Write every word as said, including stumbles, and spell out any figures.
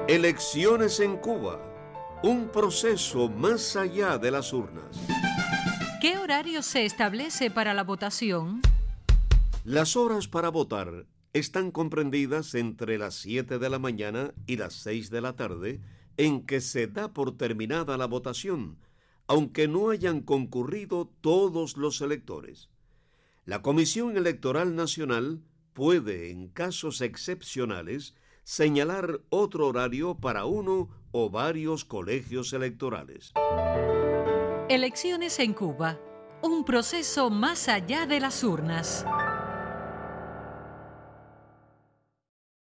Elecciones en Cuba, un proceso más allá de las urnas. ¿Qué horario se establece para la votación? Las horas para votar están comprendidas entre las siete de la mañana y las seis de la tarde, en que se da por terminada la votación, aunque no hayan concurrido todos los electores. La Comisión Electoral Nacional puede, en casos excepcionales, señalar otro horario para uno o varios colegios electorales. Elecciones en Cuba, un proceso más allá de las urnas.